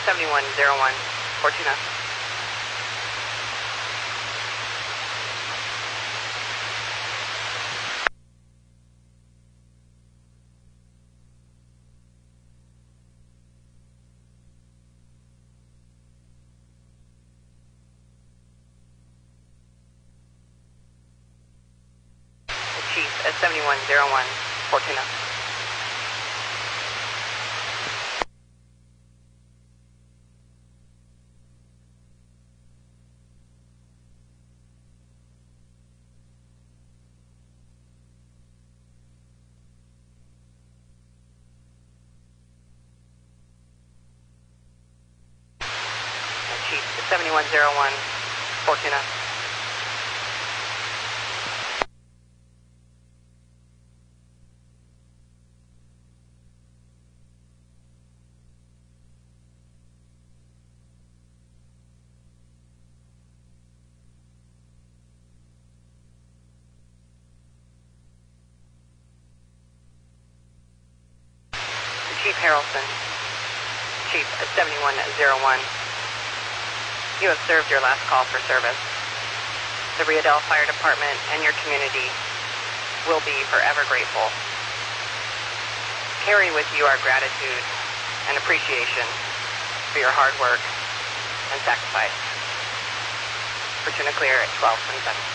7101, Fortuna. Chief at 7101, Fortuna. Chief at 7101, Fortuna. Chief Harrelson, Chief at 7101. You have served your last call for service. The Riadel Fire Department and your community will be forever grateful. Carry with you our gratitude and appreciation for your hard work and sacrifice. Fortuna clear at 12:27.